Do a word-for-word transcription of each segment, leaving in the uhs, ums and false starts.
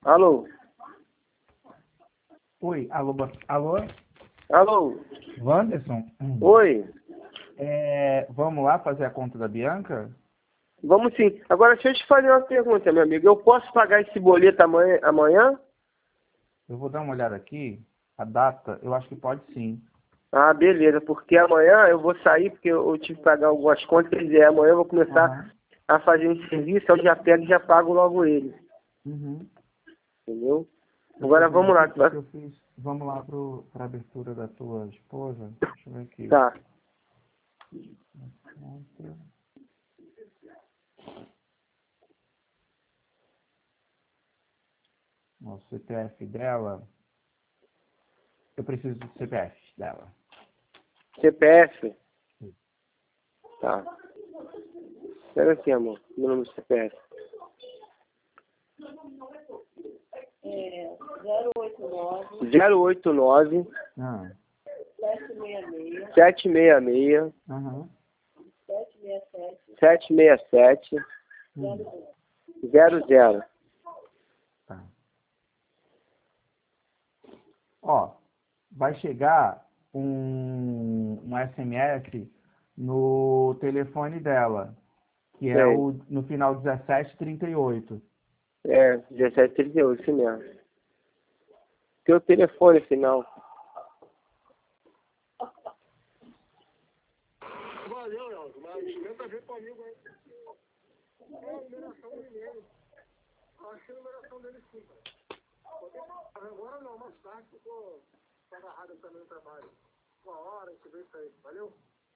Alô? Oi, alô, bo- alô? Alô? Wanderson? Hum. Oi? É, vamos lá fazer a conta da Bianca? Vamos sim. Agora, deixa eu te fazer uma pergunta, meu amigo. Eu posso pagar esse boleto amanhã? amanhã? Eu vou dar uma olhada aqui, a data, eu acho que pode sim. Ah, beleza. Porque amanhã eu vou sair, porque eu tive que pagar algumas contas. Quer dizer, amanhã eu vou começar Aham. a fazer esse serviço. Eu já pego e já pago logo ele. Uhum. Entendeu? Eu tô Agora, vendo vamos lá. aqui porque eu fiz. Vamos lá para a abertura da tua esposa. Deixa eu ver aqui. Tá. O C P F dela. Eu preciso do C P F dela. C P F? Tá. Espera aqui, amor. Meu número do C P F. É, zero oito nove, zero oito nove, Ah. sete seis seis, sete seis seis, Aham. sete seis sete, sete seis sete, Hum. zero zero. Tá. Ó, vai chegar um, um S M S no telefone dela, que é Sei. o no final dezessete trinta e oito. É, dezessete trinta e oito, isso mesmo. Teu telefone final. Valeu, Elton, mas tenta ver comigo aí. É a numeração do e-mail. Acho que é a numeração dele sim, cara. Agora não, mais tarde ficou agarrado também no trabalho. Uma hora, a gente vê isso aí. Valeu?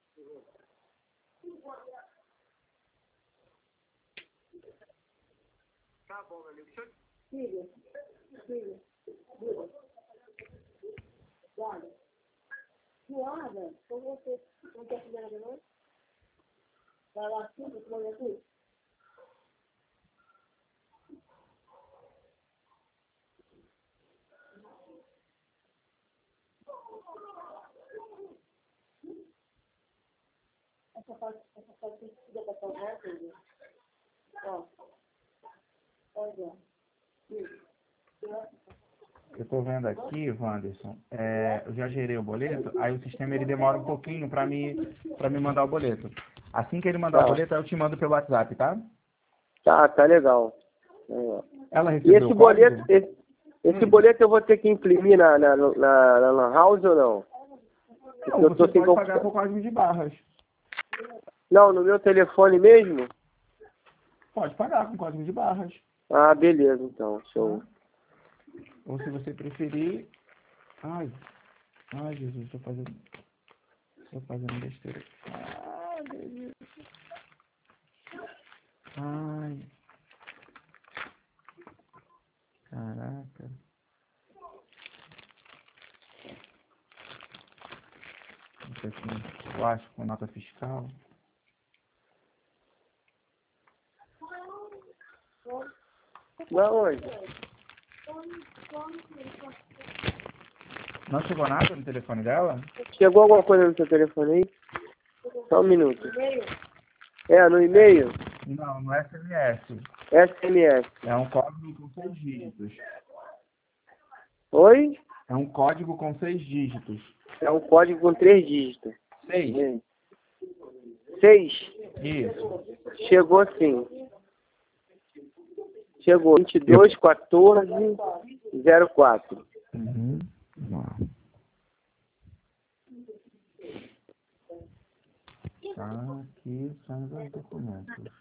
Tá bom, meu amigo. Deixa eu... filha, filha, filha, olha, Joana, como você não quer fazer nada não? Vai lá assim, para tomar tudo? Essa parte, essa parte tem que dar para pagar, filha. Ó, olha, filha, Eu tô vendo aqui, Wanderson, é, eu já gerei o boleto, aí o sistema ele demora um pouquinho para me, para me mandar o boleto. Assim que ele mandar o Tá, boleto, eu te mando pelo WhatsApp, tá? tá, tá legal. Legal. Ela E recebeu esse o código? boleto, esse, esse Hum. boleto eu vou ter que imprimir na, na, na, na Lan House ou não? Porque Não, eu tô você sem pode pagar computador. com código de barras. Não, no meu telefone mesmo? Pode pagar com código de barras, Ah, beleza, então. Show. tá? Ou se você preferir... Ai, ai Jesus, tô fazendo... Tô fazendo besteira. Ai, meu Deus. Ai, caraca. Isso aqui, eu acho, com nota fiscal. Da onde? Não chegou nada no telefone dela? Chegou alguma coisa no seu telefone aí? Só um minuto. e-mail, É, no e-mail? Não, no S M S. S M S. É um código com seis dígitos. Oi? É um código com seis dígitos. É um código com três dígitos. Seis? Seis. Isso. Chegou sim. Chegou. vinte e dois, quatorze, zero quatro. Uhum. Vamos lá. Tá, aqui são os documentos.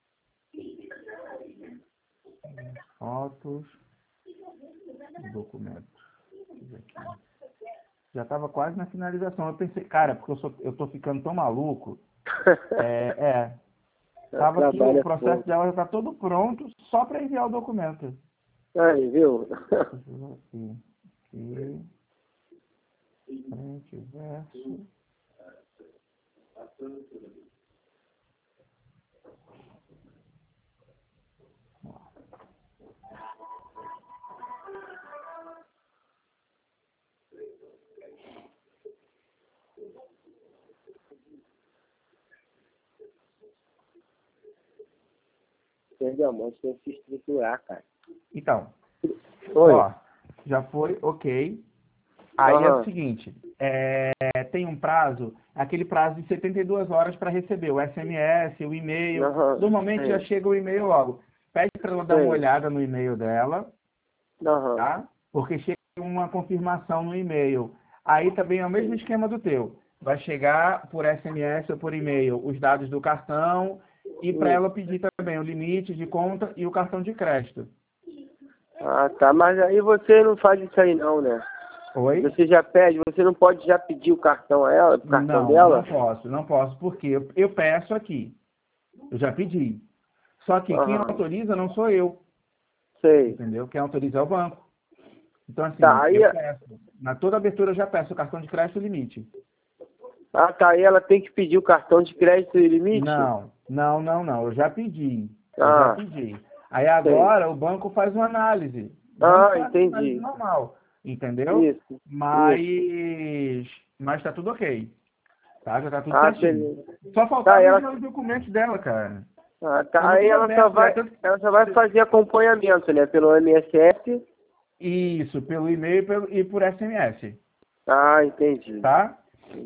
Fotos. Documentos. Deixa eu ver aqui. Já estava quase na finalização. Eu pensei, cara, porque eu, sou, eu tô ficando tão maluco. É, é. Tava aqui, o Trabalha processo pouco. dela já está todo pronto, só para enviar o documento. Aí, viu? Deixa eu ver aqui. Aqui. Frente, verso. Perdeu a mão, tem que se estruturar, cara. Então, Oi. Ó, já foi, ok. Aí é Aham. o seguinte, é, tem um prazo, aquele prazo de setenta e duas horas para receber o S M S, o e-mail. Aham. Normalmente Sei. já chega o e-mail logo. Pede para ela dar uma Sei. olhada no e-mail dela, Aham. tá? Porque chega uma confirmação no e-mail. Aí também é o mesmo esquema do teu. Vai chegar por S M S ou por e-mail os dados do cartão e para Hum. ela pedir também o limite de conta e o cartão de crédito. Ah, tá. Mas aí você não faz isso aí não, né? Oi? Você já pede, você não pode já pedir o cartão a ela, o cartão Não, dela? não posso, não posso, porque eu, eu peço aqui. Eu já pedi. Só que quem Aham. autoriza não sou eu, Sei. entendeu? Quem autoriza é o banco. Então, assim, Tá, aí, eu peço. Na toda abertura eu já peço o cartão de crédito e limite. ah, tá, aí ela tem que pedir o cartão de crédito e limite? Não, não, não, não. Eu já pedi. Eu já Ah, pedi. Aí agora o banco faz uma análise. O banco ah, faz uma análise entendi. normal, entendeu? Isso, isso. Mas, mas tá tudo ok. Tá? Já tá tudo Ah, certinho. beleza. Só Tá, faltava ela, os documentos dela, cara. ah, tá, Tava aí tudo ela só aberto, já vai, tanto- ela só vai fazer acompanhamento, né, pelo M S F. Isso, pelo e-mail e pelo- e por S M S, Ah, entendi. tá?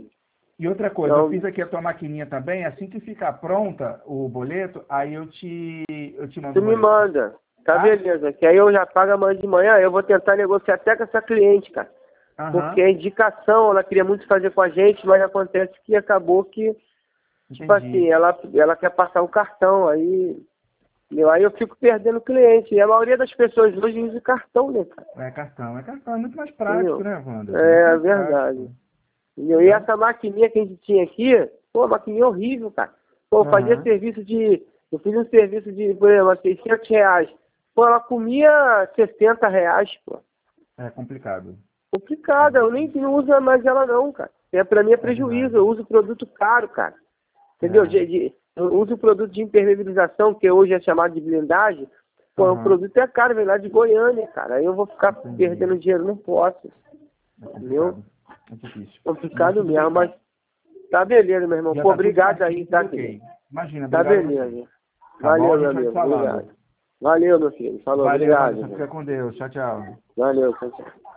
E outra coisa, eu Então, fiz aqui a tua maquininha também, assim que ficar pronta o boleto, aí eu te, eu te mando você o me boleto. manda. Tá, Tá? beleza. Que aí eu já pago amanhã de manhã, eu vou tentar negociar até com essa cliente, cara. Porque Aham, a indicação, ela queria muito fazer com a gente, mas acontece que acabou que, tipo assim, entendi. ela, ela quer passar o cartão, aí, meu, aí eu fico perdendo cliente. E a maioria das pessoas hoje usa cartão, né, cara? É cartão, é cartão, é muito mais prático, Entendeu? né, Wanda? É, Muito mais verdade. prático. Entendeu? E essa maquininha que a gente tinha aqui, pô, maquininha horrível, cara. Pô, eu fazia Aham, serviço de, eu fiz um serviço de, por exemplo, seiscentos reais. Pô, ela comia sessenta reais, pô. é complicado. Complicada, eu nem não uso mais ela não, cara. É, pra mim é É prejuízo, verdade. eu uso produto caro, cara. Entendeu? É. De, de, eu uso produto de impermeabilização, que hoje é chamado de blindagem. Pô, o Aham, produto é caro, vem lá de Goiânia, cara. Aí eu vou ficar entendi. perdendo dinheiro, não posso. É Entendeu? complicado. É difícil. Mas Complicado tudo mesmo, bem, mas então. tá beleza, meu irmão. Já Pô, tá tudo obrigado certinho, aí, tudo tá, querido? ok. Imagina, Tá obrigado a você. beleza. Tá bom? Valeu, A meu gente vai se amigo. falando. Obrigado. Valeu, meu filho. Falou, Valeu, obrigado. Anderson. Fica com Deus. Tchau, tchau. Valeu, tchau, tchau.